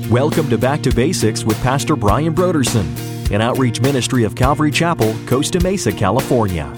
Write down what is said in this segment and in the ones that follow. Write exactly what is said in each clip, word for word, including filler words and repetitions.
Welcome to Back to Basics with Pastor Brian Broderson, an outreach ministry of Calvary Chapel, Costa Mesa, California.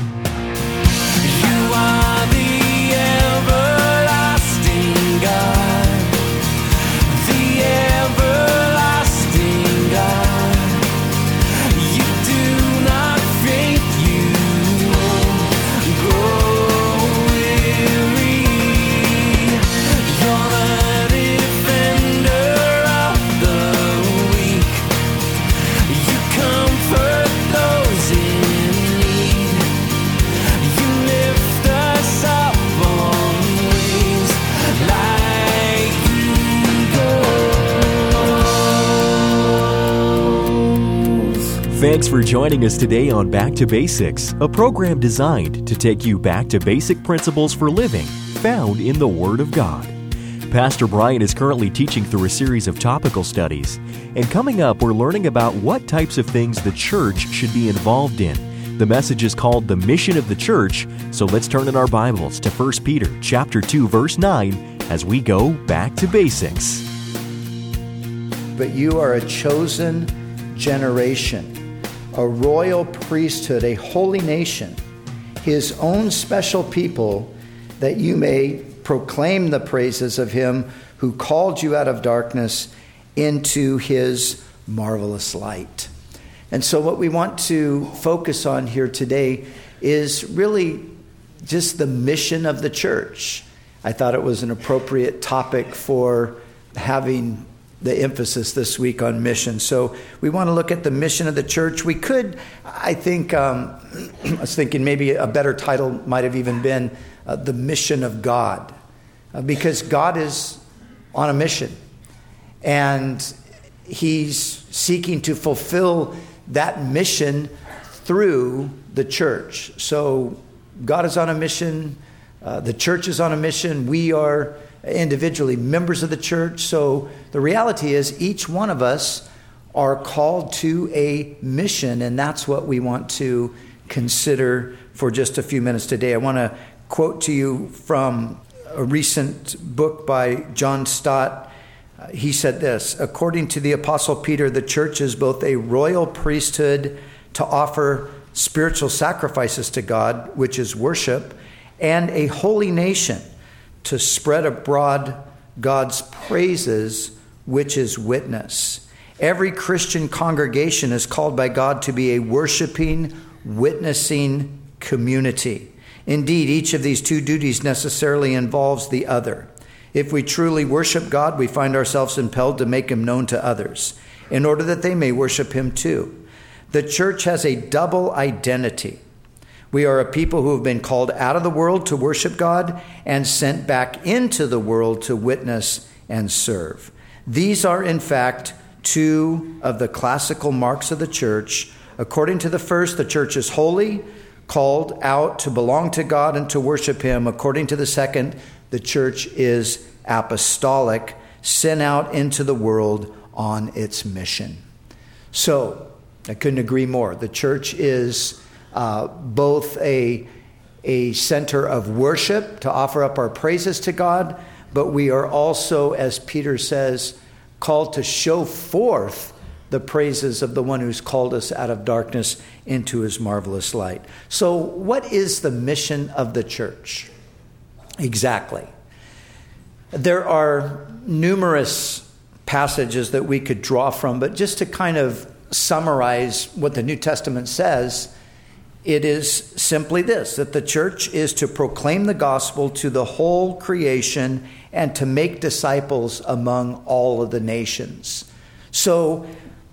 You are the everlasting God, the everlasting God. You do not faint, you won't grow weary. You're the defender of the weak. You comfort those in need. You lift us up on wings like eagles. Thanks for joining us today on Back to Basics, a program designed to take you back to basic principles for living found in the Word of God. Pastor Brian is currently teaching through a series of topical studies, and coming up, we're learning about what types of things the church should be involved in. The message is called The Mission of the Church, so let's turn in our Bibles to First Peter chapter two, verse nine, as we go back to basics. But you are a chosen generation, a royal priesthood, a holy nation, His own special people, that you may proclaim the praises of Him who called you out of darkness into His marvelous light. And so what we want to focus on here today is really just the mission of the church. I thought it was an appropriate topic for having the emphasis this week on mission. So we want to look at the mission of the church. We could, I think, um, I was thinking maybe a better title might have even been uh, The Mission of God, uh, because God is on a mission, and He's seeking to fulfill that mission through the church. So God is on a mission. Uh, the church is on a mission. We are individually members of the church. So the reality is each one of us are called to a mission, and that's what we want to consider for just a few minutes today. I want to quote to you from a recent book by John Stott. Uh, he said this: according to the Apostle Peter, the church is both a royal priesthood to offer spiritual sacrifices to God, which is worship, and a holy nation to spread abroad God's praises, which is witness. Every Christian congregation is called by God to be a worshiping, witnessing community. Indeed, each of these two duties necessarily involves the other. If we truly worship God, we find ourselves impelled to make Him known to others, in order that they may worship Him too. The church has a double identity. We are a people who have been called out of the world to worship God and sent back into the world to witness and serve. These are, in fact, two of the classical marks of the church. According to the first, the church is holy, called out to belong to God and to worship Him. According to the second, the church is apostolic, sent out into the world on its mission. So, I couldn't agree more. The church is uh, both a, a center of worship to offer up our praises to God, but we are also, as Peter says, called to show forth the praises of the one who's called us out of darkness into His marvelous light. So what is the mission of the church? Exactly. There are numerous passages that we could draw from, but just to kind of summarize what the New Testament says, it is simply this: that the church is to proclaim the gospel to the whole creation and to make disciples among all of the nations. So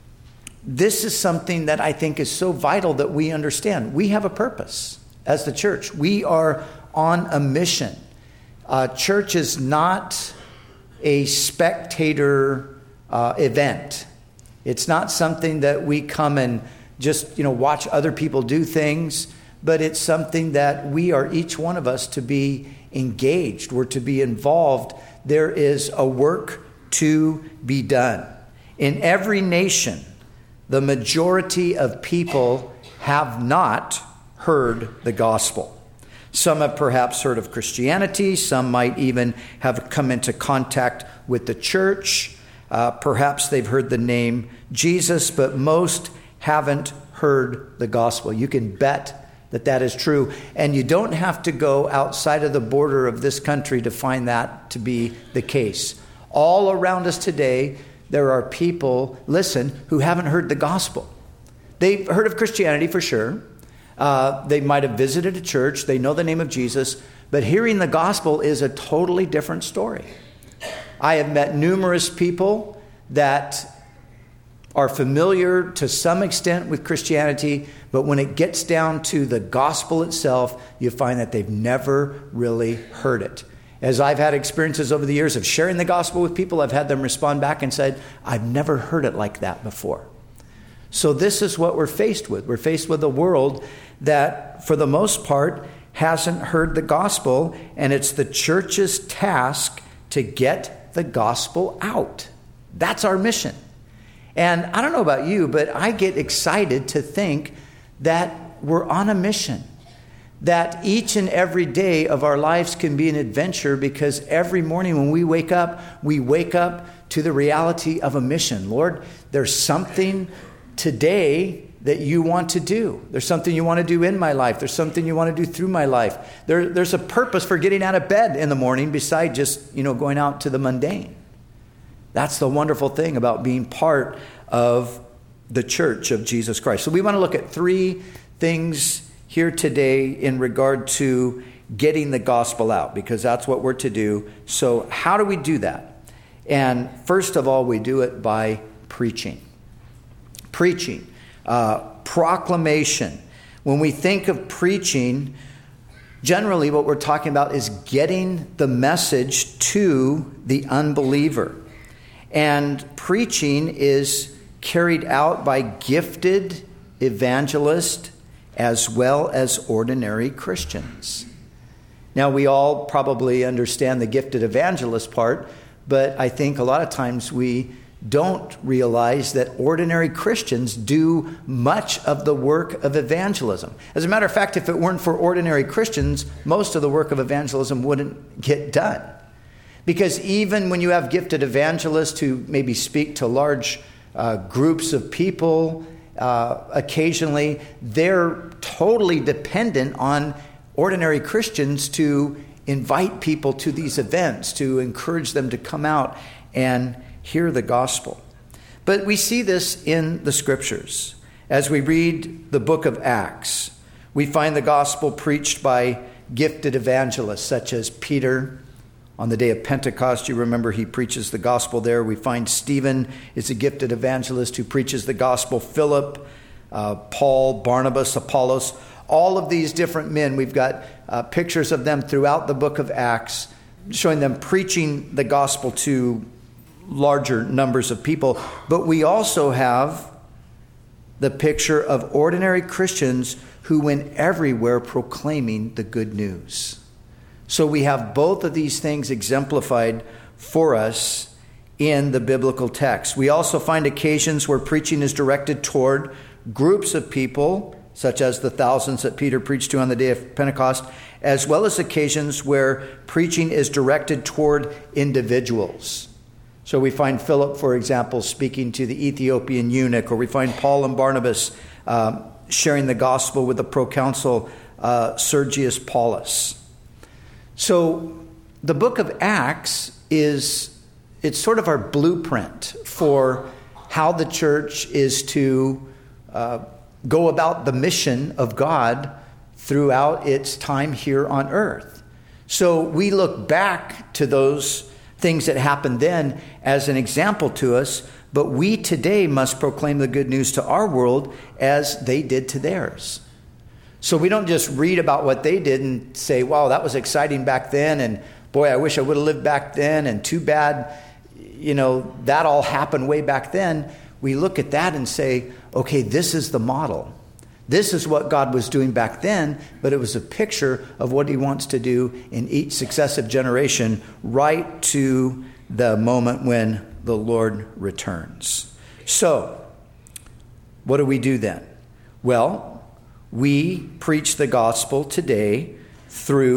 this is something that I think is so vital that we understand. We have a purpose as the church. We are on a mission. Uh, church is not a spectator uh, event. It's not something that we come and just, you know, watch other people do things, but it's something that we are, each one of us, to be engaged. We're to be involved. There is a work to be done. In every nation, the majority of people have not heard the gospel. Some have perhaps heard of Christianity. Some might even have come into contact with the church. Uh, perhaps they've heard the name Jesus, but most haven't heard the gospel. You can bet that that is true. And you don't have to go outside of the border of this country to find that to be the case. All around us today, there are people, listen, who haven't heard the gospel. They've heard of Christianity for sure. Uh, they might have visited a church. They know the name of Jesus. But hearing the gospel is a totally different story. I have met numerous people that are familiar to some extent with Christianity, but when it gets down to the gospel itself, you find that they've never really heard it. As I've had experiences over the years of sharing the gospel with people, I've had them respond back and said, I've never heard it like that before. So this is what we're faced with. We're faced with a world that, for the most part, hasn't heard the gospel, and it's the church's task to get the gospel out. That's our mission. And I don't know about you, but I get excited to think that we're on a mission. That each and every day of our lives can be an adventure, because every morning when we wake up, we wake up to the reality of a mission. Lord, there's something today that you want to do. There's something you want to do in my life. There's something you want to do through my life. There, there's a purpose for getting out of bed in the morning beside just, you know, going out to the mundane. That's the wonderful thing about being part of the church of Jesus Christ. So we want to look at three things here today in regard to getting the gospel out, because that's what we're to do. So how do we do that? And first of all, we do it by preaching. Preaching. Uh, proclamation. When we think of preaching, generally what we're talking about is getting the message to the unbeliever. And preaching is carried out by gifted evangelists as well as ordinary Christians. Now, we all probably understand the gifted evangelist part, but I think a lot of times we don't realize that ordinary Christians do much of the work of evangelism. As a matter of fact, if it weren't for ordinary Christians, most of the work of evangelism wouldn't get done. Because even when you have gifted evangelists who maybe speak to large uh, groups of people, uh, occasionally, they're totally dependent on ordinary Christians to invite people to these events, to encourage them to come out and hear the gospel. But we see this in the scriptures. As we read the book of Acts, we find the gospel preached by gifted evangelists such as Peter. On the day of Pentecost, you remember he preaches the gospel there. We find Stephen is a gifted evangelist who preaches the gospel. Philip, uh, Paul, Barnabas, Apollos, all of these different men, we've got uh, pictures of them throughout the book of Acts, showing them preaching the gospel to larger numbers of people. But we also have the picture of ordinary Christians who went everywhere proclaiming the good news. So we have both of these things exemplified for us in the biblical text. We also find occasions where preaching is directed toward groups of people, such as the thousands that Peter preached to on the day of Pentecost, as well as occasions where preaching is directed toward individuals. So we find Philip, for example, speaking to the Ethiopian eunuch, or we find Paul and Barnabas uh, sharing the gospel with the proconsul uh, Sergius Paulus. So the book of Acts is, it's sort of our blueprint for how the church is to uh, go about the mission of God throughout its time here on earth. So we look back to those things that happened then as an example to us, but we today must proclaim the good news to our world as they did to theirs. So we don't just read about what they did and say, wow, that was exciting back then, and boy, I wish I would have lived back then, and too bad, you know, that all happened way back then. We look at that and say, okay, this is the model. This is what God was doing back then, but it was a picture of what he wants to do in each successive generation right to the moment when the Lord returns. So, what do we do then? Well, we preach the gospel today through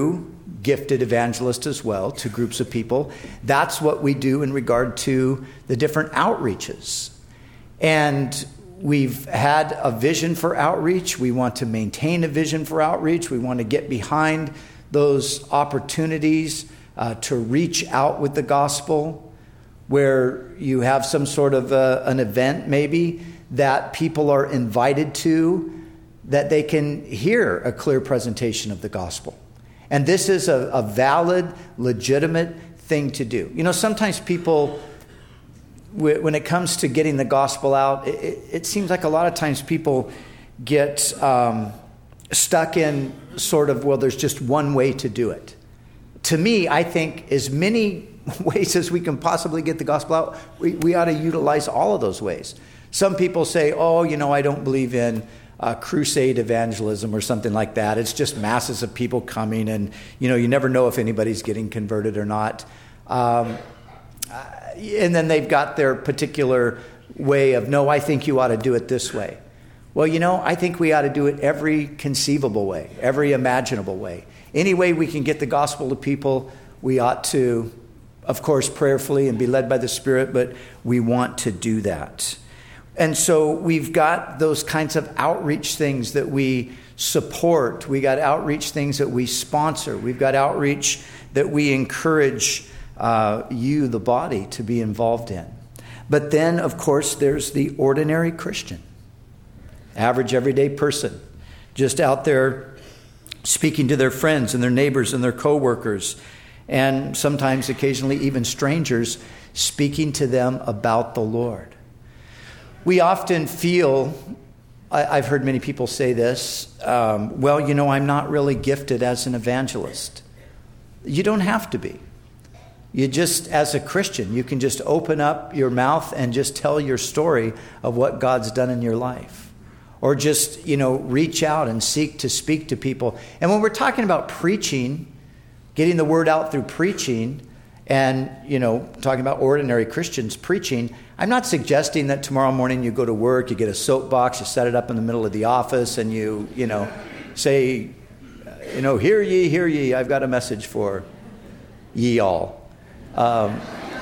gifted evangelists as well to groups of people. That's what we do in regard to the different outreaches. And we've had a vision for outreach. We want to maintain a vision for outreach. We want to get behind those opportunities uh, to reach out with the gospel, where you have some sort of a, an event maybe that people are invited to, that they can hear a clear presentation of the gospel. And this is a, a valid, legitimate thing to do. You know, sometimes people, when it comes to getting the gospel out, it, it, it seems like a lot of times people get um, stuck in sort of, well, there's just one way to do it. To me, I think as many ways as we can possibly get the gospel out, we, we ought to utilize all of those ways. Some people say, oh, you know, I don't believe in Uh, crusade evangelism or something like that. It's just masses of people coming, and you know, you never know if anybody's getting converted or not. Um, and then they've got their particular way of, no, I think you ought to do it this way. Well, you know, I think we ought to do it every conceivable way, every imaginable way. Any way we can get the gospel to people, we ought to, of course, prayerfully and be led by the Spirit, but we want to do that. And so we've got those kinds of outreach things that we support. We got outreach things that we sponsor. We've got outreach that we encourage uh, you, the body, to be involved in. But then, of course, there's the ordinary Christian, average, everyday person, just out there speaking to their friends and their neighbors and their coworkers, and sometimes, occasionally, even strangers, speaking to them about the Lord. We often feel, I, I've heard many people say this, um, well, you know, I'm not really gifted as an evangelist. You don't have to be. You just, as a Christian, you can just open up your mouth and just tell your story of what God's done in your life. Or just, you know, reach out and seek to speak to people. And when we're talking about preaching, getting the word out through preaching, and, you know, talking about ordinary Christians preaching, I'm not suggesting that tomorrow morning you go to work, you get a soapbox, you set it up in the middle of the office, and you, you know, say, you know, hear ye, hear ye, I've got a message for ye all. Um,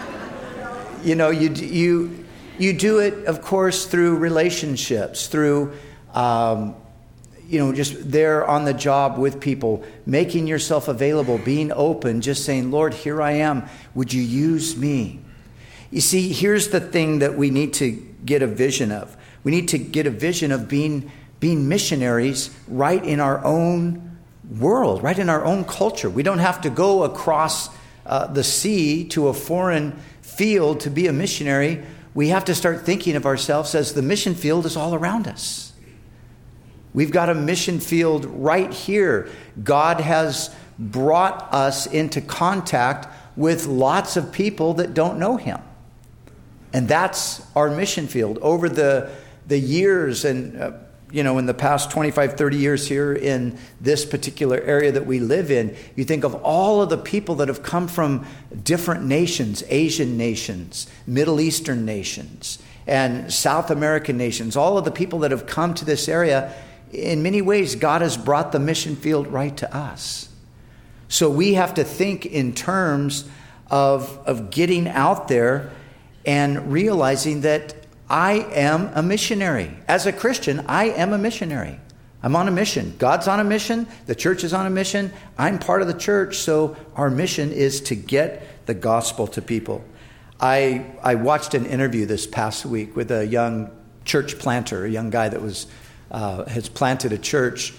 you know, you you you do it, of course, through relationships, through, um, you know, just there on the job with people, making yourself available, being open, just saying, Lord, here I am. Would you use me? You see, here's the thing that we need to get a vision of. We need to get a vision of being, being missionaries right in our own world, right in our own culture. We don't have to go across uh, the sea to a foreign field to be a missionary. We have to start thinking of ourselves as the mission field is all around us. We've got a mission field right here. God has brought us into contact with lots of people that don't know him. And that's our mission field. Over the the years and, uh, you know, in the past twenty-five, thirty years here in this particular area that we live in, you think of all of the people that have come from different nations, Asian nations, Middle Eastern nations, and South American nations, all of the people that have come to this area. In many ways, God has brought the mission field right to us. So we have to think in terms of, of getting out there and realizing that I am a missionary. As a Christian, I am a missionary. I'm on a mission. God's on a mission. The church is on a mission. I'm part of the church. So our mission is to get the gospel to people. I I watched an interview this past week with a young church planter, a young guy that was uh, has planted a church.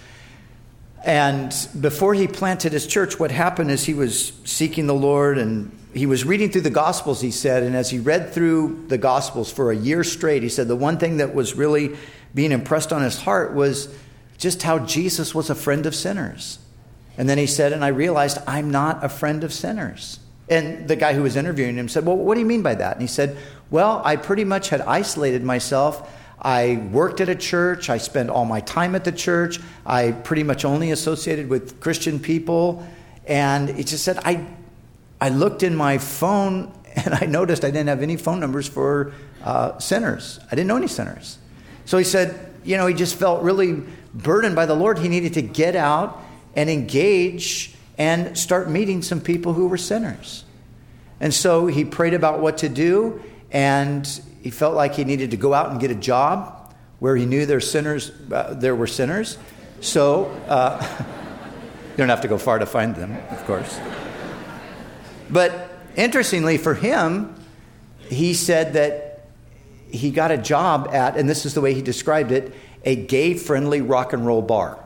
And before he planted his church, what happened is he was seeking the Lord, and he was reading through the Gospels, he said. And as he read through the Gospels for a year straight, he said the one thing that was really being impressed on his heart was just how Jesus was a friend of sinners. And then he said, and I realized I'm not a friend of sinners. And the guy who was interviewing him said, well, what do you mean by that? And he said, well, I pretty much had isolated myself. I worked at a church. I spent all my time at the church. I pretty much only associated with Christian people. And he just said, I I looked in my phone and I noticed I didn't have any phone numbers for uh, sinners. I didn't know any sinners. So he said, you know, he just felt really burdened by the Lord. He needed to get out and engage and start meeting some people who were sinners. And so he prayed about what to do, and he felt like he needed to go out and get a job where he knew there, sinners, uh, there were sinners. So uh, you don't have to go far to find them, of course. But interestingly for him, he said that he got a job at, and this is the way he described it, a gay-friendly rock and roll bar.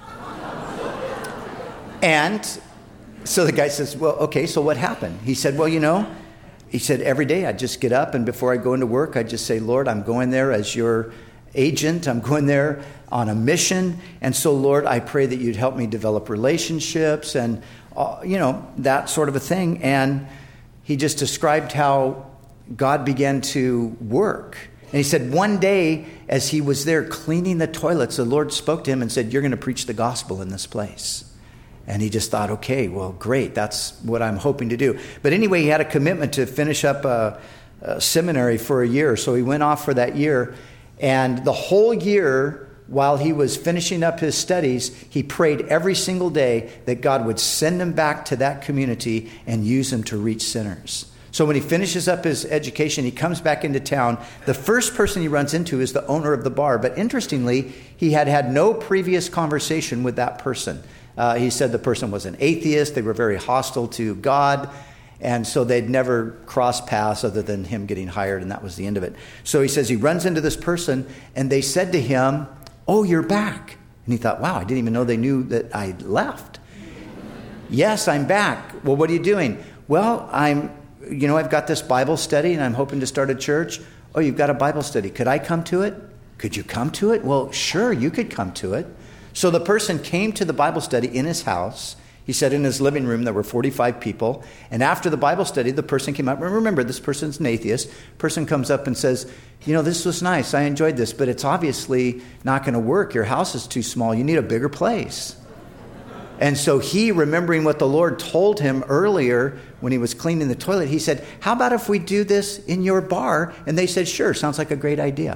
And so the guy says, well, okay, so what happened? He said, well, you know, he said, every day I'd just get up, and before I go into work, I'd just say, Lord, I'm going there as your agent. I'm going there on a mission. And so, Lord, I pray that you'd help me develop relationships and, uh, you know, that sort of a thing. And he just described how God began to work. And he said one day as he was there cleaning the toilets, the Lord spoke to him and said, you're going to preach the gospel in this place. And he just thought, okay, well, great. That's what I'm hoping to do. But anyway, he had a commitment to finish up a, a seminary for a year. So he went off for that year. And the whole year, while he was finishing up his studies, he prayed every single day that God would send him back to that community and use him to reach sinners. So when he finishes up his education, he comes back into town. The first person he runs into is the owner of the bar. But interestingly, he had had no previous conversation with that person. Uh, he said the person was an atheist. They were very hostile to God. And so they'd never crossed paths other than him getting hired, and that was the end of it. So he says he runs into this person, and they said to him, oh, you're back. And he thought, wow, I didn't even know they knew that I left. Yes, I'm back. Well, what are you doing? Well, I'm, you know, I've got this Bible study, and I'm hoping to start a church. Oh, you've got a Bible study. Could I come to it? Could you come to it? Well, sure, you could come to it. So the person came to the Bible study in his house. He said in his living room there were forty-five people. And after the Bible study, the person came up. Remember, this person's an atheist. Person comes up and says, you know, this was nice. I enjoyed this, but it's obviously not going to work. Your house is too small. You need a bigger place. And so he, remembering what the Lord told him earlier when he was cleaning the toilet, he said, how about if we do this in your bar? And they said, sure, sounds like a great idea.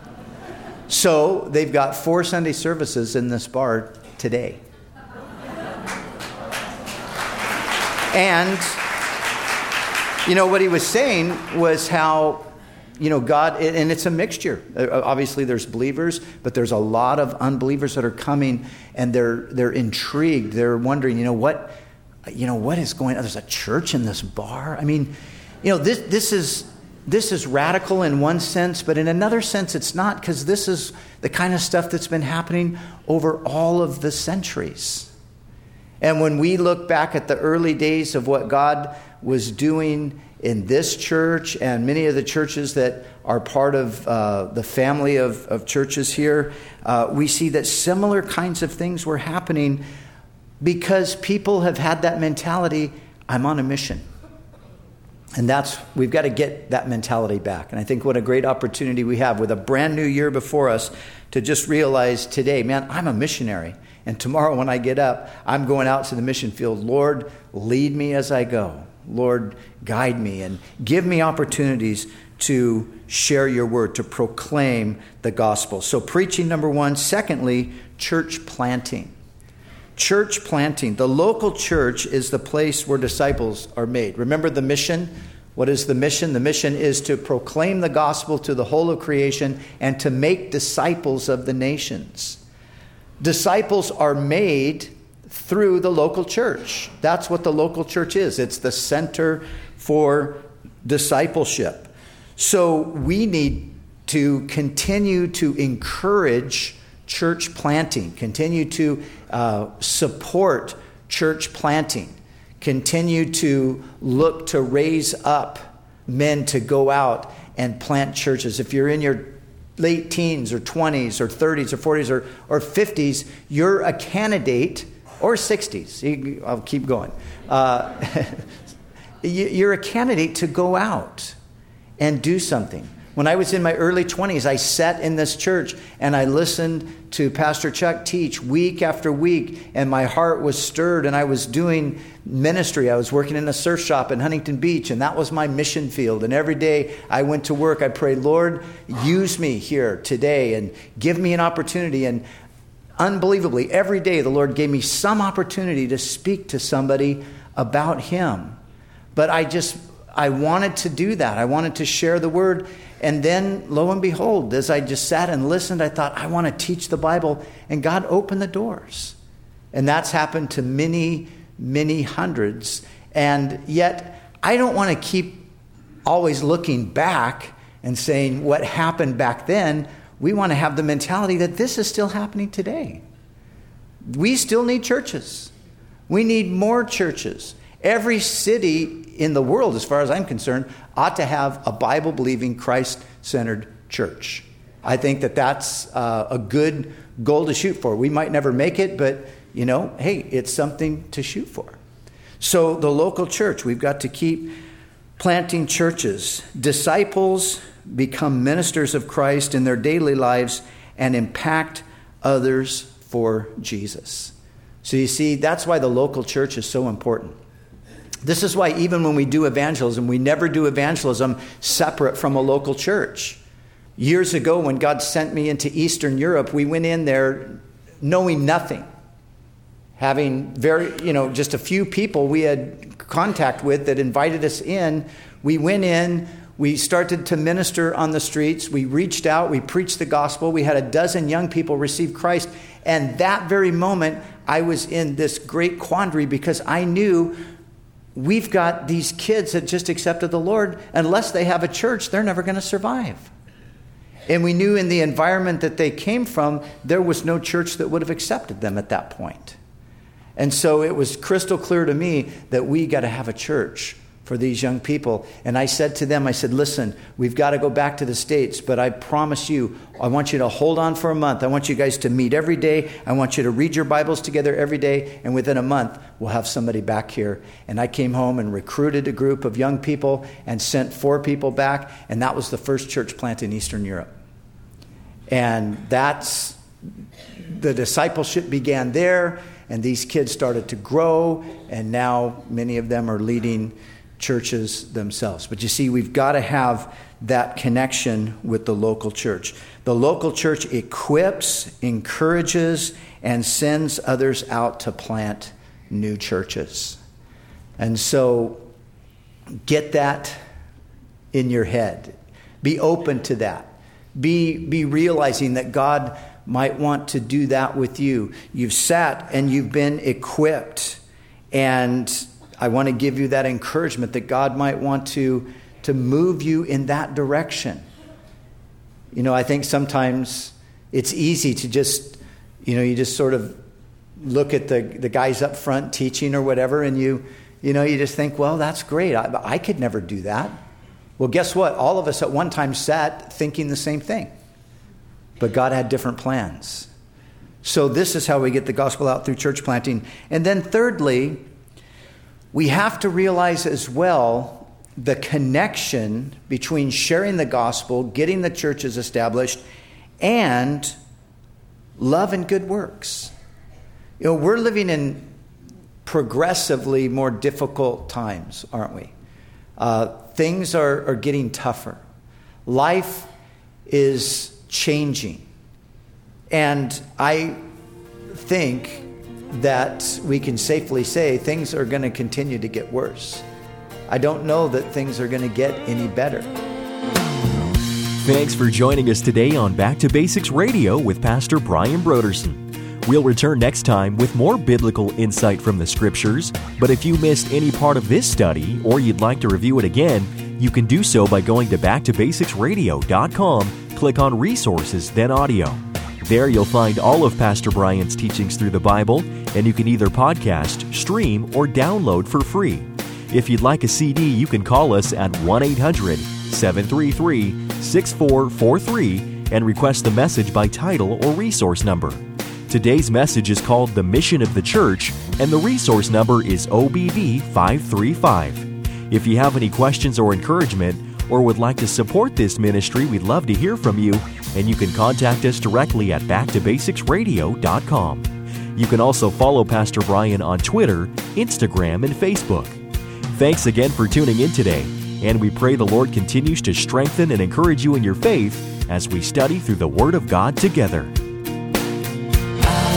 So they've got four Sunday services in this bar today. And, you know, what he was saying was how, you know, God, and it's a mixture. Obviously, there's believers, but there's a lot of unbelievers that are coming, and they're they're intrigued. They're wondering, you know, what, you know, what is going on? There's a church in this bar. I mean, you know, this this is this is radical in one sense, but in another sense, it's not, because this is the kind of stuff that's been happening over all of the centuries. And when we look back at the early days of what God was doing in this church and many of the churches that are part of uh, the family of, of churches here, uh, we see that similar kinds of things were happening because people have had that mentality, I'm on a mission. And that's, we've got to get that mentality back. And I think what a great opportunity we have with a brand new year before us to just realize today, man, I'm a missionary. And tomorrow when I get up, I'm going out to the mission field. Lord, lead me as I go. Lord, guide me and give me opportunities to share your word, to proclaim the gospel. So preaching, number one. Secondly, church planting. Church planting. The local church is the place where disciples are made. Remember the mission? What is the mission? The mission is to proclaim the gospel to the whole of creation and to make disciples of the nations. Disciples are made through the local church. That's what the local church is. It's the center for discipleship. So we need to continue to encourage church planting, continue to uh, support church planting, continue to look to raise up men to go out and plant churches. If you're in your late teens or twenties or thirties or forties or, or fifties, you're a candidate, or sixties, I'll keep going. Uh, you're a candidate to go out and do something. When I was in my early twenties, I sat in this church and I listened to Pastor Chuck teach week after week, and my heart was stirred, and I was doing ministry. I was working in a surf shop in Huntington Beach, and that was my mission field. And every day I went to work, I prayed, Lord, use me here today and give me an opportunity. And unbelievably, every day the Lord gave me some opportunity to speak to somebody about him. But I just, I wanted to do that. I wanted to share the word. And then, lo and behold, as I just sat and listened, I thought, I want to teach the Bible. And God opened the doors. And that's happened to many, many hundreds. And yet, I don't want to keep always looking back and saying what happened back then. We want to have the mentality that this is still happening today. We still need churches. We need more churches. Every city in the world, as far as I'm concerned, ought to have a Bible-believing, Christ-centered church. I think that that's uh, a good goal to shoot for. We might never make it, but, you know, hey, it's something to shoot for. So the local church, we've got to keep planting churches. Disciples become ministers of Christ in their daily lives and impact others for Jesus. So you see, that's why the local church is so important. This is why even when we do evangelism, we never do evangelism separate from a local church. Years ago, when God sent me into Eastern Europe, we went in there knowing nothing. Having very, you know, just a few people we had contact with that invited us in. We went in, we started to minister on the streets. We reached out, we preached the gospel. We had a dozen young people receive Christ. And that very moment, I was in this great quandary because I knew we've got these kids that just accepted the Lord. Unless they have a church, they're never going to survive. And we knew in the environment that they came from, there was no church that would have accepted them at that point. And so it was crystal clear to me that we got to have a church for these young people. And I said to them, I said, listen, we've got to go back to the States, but I promise you, I want you to hold on for a month. I want you guys to meet every day. I want you to read your Bibles together every day. And within a month, we'll have somebody back here. And I came home and recruited a group of young people and sent four people back. And that was the first church plant in Eastern Europe. And that's, the discipleship began there. And these kids started to grow, and now many of them are leading churches themselves. But you see, we've got to have that connection with the local church. The local church equips, encourages, and sends others out to plant new churches. And so get that in your head. Be open to that. Be, be realizing that God might want to do that with you. You've sat and you've been equipped. And I want to give you that encouragement that God might want to, to move you in that direction. You know, I think sometimes it's easy to just, you know, you just sort of look at the, the guys up front teaching or whatever, and you, you know, you just think, well, that's great. I, I could never do that. Well, guess what? All of us at one time sat thinking the same thing. But God had different plans. So this is how we get the gospel out through church planting. And then thirdly, we have to realize as well the connection between sharing the gospel, getting the churches established, and love and good works. You know, we're living in progressively more difficult times, aren't we? Uh, things are, are getting tougher. Life is changing. And I think that we can safely say things are going to continue to get worse. I don't know that things are going to get any better. Thanks for joining us today on Back to Basics Radio with Pastor Brian Brodersen. We'll return next time with more biblical insight from the Scriptures. But if you missed any part of this study or you'd like to review it again, you can do so by going to back to basics radio dot com. Click on Resources, then Audio. There you'll find all of Pastor Brian's teachings through the Bible, and you can either podcast, stream, or download for free. If you'd like a C D, you can call us at one eight hundred seven three three six four four three and request the message by title or resource number. Today's message is called The Mission of the Church, and the resource number is O B V five three five. If you have any questions or encouragement, or would like to support this ministry, we'd love to hear from you, and you can contact us directly at back to basics radio dot com. You can also follow Pastor Brian on Twitter, Instagram, and Facebook. Thanks again for tuning in today, and we pray the Lord continues to strengthen and encourage you in your faith as we study through the Word of God together. I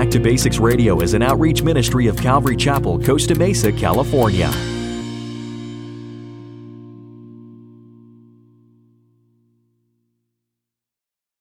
Back to Basics Radio is an outreach ministry of Calvary Chapel, Costa Mesa, California.